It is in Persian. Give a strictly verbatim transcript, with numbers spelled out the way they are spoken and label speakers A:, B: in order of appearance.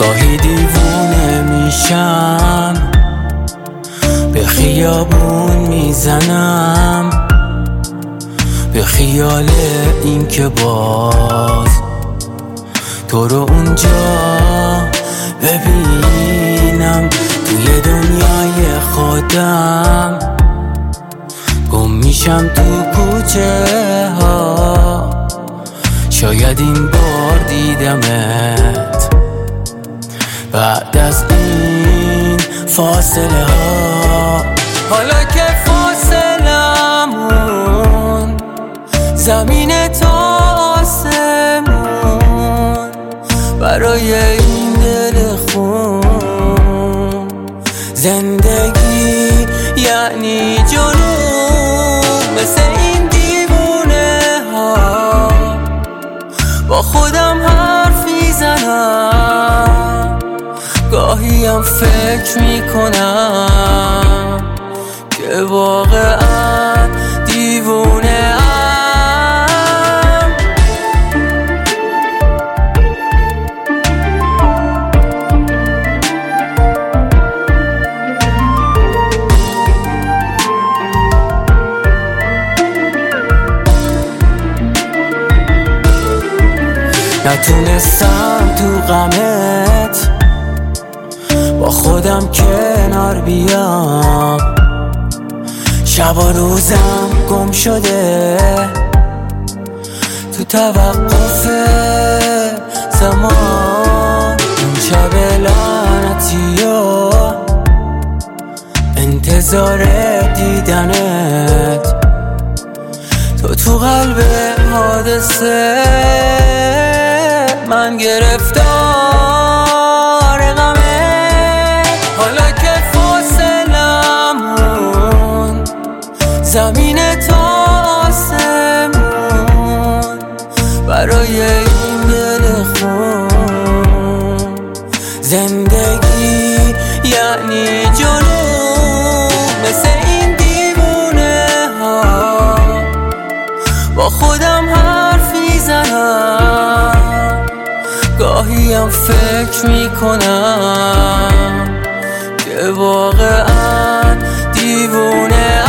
A: گاهی دیوونه میشم، به خیابون میزنم، به خیال این که باز تو رو اونجا ببینم. توی دنیای خودم گم میشم تو کوچه ها، شاید این بار دیدمت بعد از این فاصله ها. حالا که فاصلمون زمین تا آسمون، برای این دل خون زندگی یعنی جنون. مثل این دیوونه ها با خودم حرفی زنم، گاهی هم فکر میکنم که واقعا دیوونه ام. نتونستم تو غمت با خودم کنار بیام، شب و روزم گم شده تو توقف زمان. اون شب لعنتی و انتظار دیدنت، تو تو قلب حادثه من گرفتار غمه. حالا که فاصلمون زمین تا آسمون، برای این دل خون زندگی یعنی جنون. مثل این دیوونه ها با خودم حرفی زنم، گاهی هم فکر میکنم که واقعا دیوونه